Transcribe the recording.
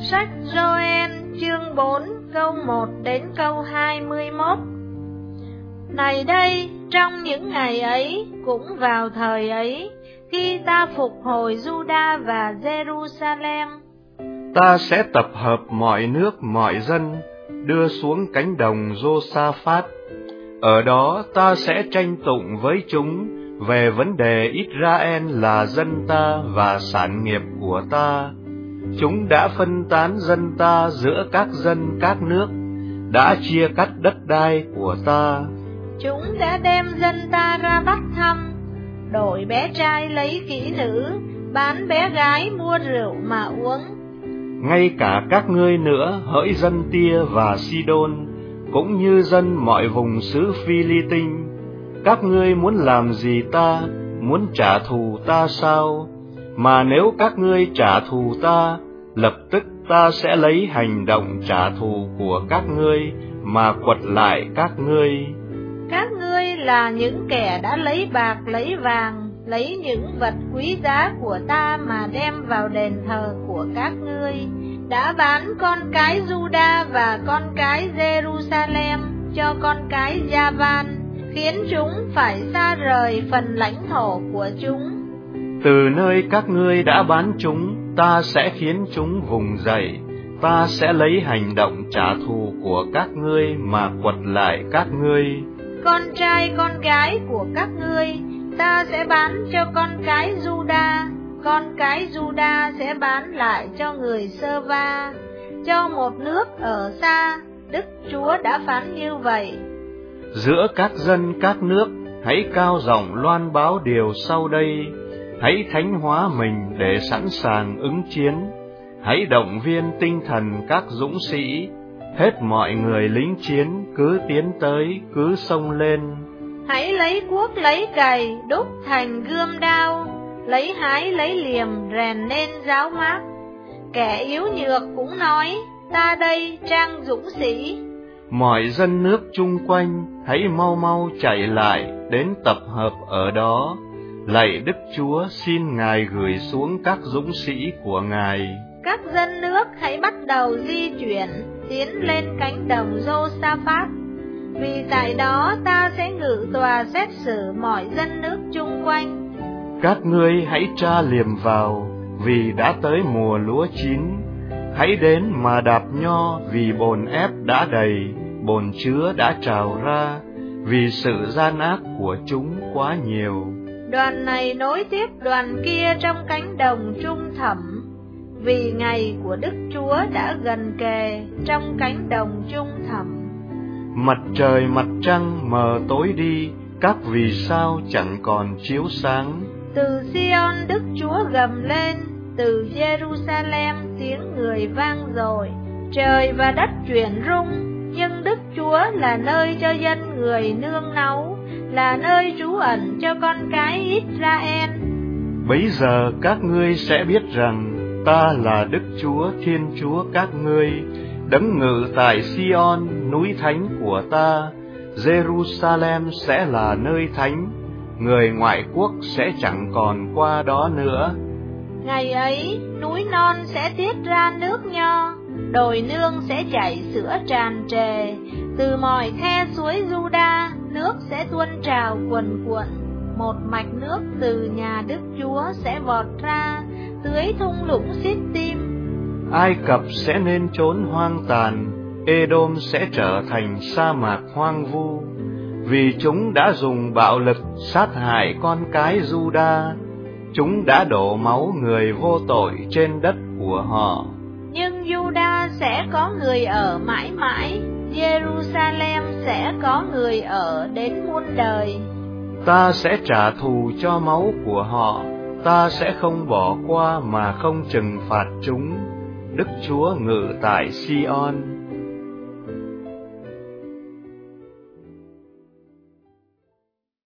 Sách Gioan chương 4 câu 1 đến câu 21. Này đây, trong những ngày ấy, cũng vào thời ấy, khi ta phục hồi Juda và Jerusalem, ta sẽ tập hợp mọi nước mọi dân, đưa xuống cánh đồng Josaphat. Ở đó ta sẽ tranh tụng với chúng về vấn đề Israel là dân ta và sản nghiệp của ta. Chúng đã phân tán dân ta giữa các dân các nước, đã chia cắt đất đai của ta. Chúng đã đem dân ta ra bắt thăm, đổi bé trai lấy kỹ nữ, bán bé gái mua rượu mà uống. Ngay cả các ngươi nữa, hỡi dân Tia và Sidon, cũng như dân mọi vùng xứ Phi-li-tinh, các ngươi muốn làm gì ta, muốn trả thù ta sao? Mà nếu các ngươi trả thù ta, lập tức ta sẽ lấy hành động trả thù của các ngươi mà quật lại các ngươi. Các ngươi là những kẻ đã lấy bạc lấy vàng, lấy những vật quý giá của ta mà đem vào đền thờ của các ngươi, đã bán con cái Juda và con cái Jerusalem cho con cái Gia-van, khiến chúng phải xa rời phần lãnh thổ của chúng. Từ nơi các ngươi đã bán chúng, ta sẽ khiến chúng vùng dậy. Ta sẽ lấy hành động trả thù của các ngươi mà quật lại các ngươi. Con trai con gái của các ngươi ta sẽ bán cho con cái Juda, con cái Juda sẽ bán lại cho người Sơ-va, cho một nước ở xa. Đức Chúa đã phán như vậy. Giữa các dân các nước, hãy cao giọng loan báo điều sau đây. Hãy thánh hóa mình để sẵn sàng ứng chiến. Hãy động viên tinh thần các dũng sĩ. Hết mọi người lính chiến cứ tiến tới, cứ xông lên. Hãy lấy cuốc lấy cày đúc thành gươm đao, lấy hái lấy liềm rèn nên giáo mát. Kẻ yếu nhược cũng nói, ta đây trang dũng sĩ. Mọi dân nước chung quanh hãy mau mau chạy lại đến tập hợp ở đó. Lạy Đức Chúa, xin Ngài gửi xuống các dũng sĩ của Ngài. Các dân nước hãy bắt đầu di chuyển, tiến lên cánh đồng Josaphat, vì tại đó ta sẽ ngự tòa xét xử mọi dân nước chung quanh. Các ngươi hãy tra liềm vào, vì đã tới mùa lúa chín. Hãy đến mà đạp nho, vì bồn ép đã đầy, bồn chứa đã trào ra, vì sự gian ác của chúng quá nhiều. Đoàn này nối tiếp đoàn kia trong cánh đồng trung thẳm, vì ngày của Đức Chúa đã gần kề trong cánh đồng trung thẳm. Mặt trời mặt trăng mờ tối đi, các vì sao chẳng còn chiếu sáng. Từ Sion Đức Chúa gầm lên, từ Jerusalem tiếng người vang dội. Trời và đất chuyển rung, nhưng Đức Chúa là nơi cho dân người nương náu, là nơi trú ẩn cho con cái Israel. Bấy giờ các ngươi sẽ biết rằng ta là Đức Chúa Thiên Chúa các ngươi, đấng ngự tại Sion, núi thánh của ta. Jerusalem sẽ là nơi thánh, người ngoại quốc sẽ chẳng còn qua đó nữa. Ngày ấy, núi non sẽ tiết ra nước nho, đồi nương sẽ chảy sữa tràn trề. Từ mọi khe suối Juda, nước sẽ tuôn trào cuồn cuộn. Một mạch nước từ nhà Đức Chúa sẽ vọt ra, tưới thung lũng Sittim. Ai Cập sẽ nên chốn hoang tàn, Edom sẽ trở thành sa mạc hoang vu, vì chúng đã dùng bạo lực sát hại con cái Juda. Chúng đã đổ máu người vô tội trên đất của họ. Nhưng Juda sẽ có người ở mãi mãi, Jerusalem sẽ có người ở đến muôn đời. Ta sẽ trả thù cho máu của họ, ta sẽ không bỏ qua mà không trừng phạt chúng. Đức Chúa ngự tại Sion.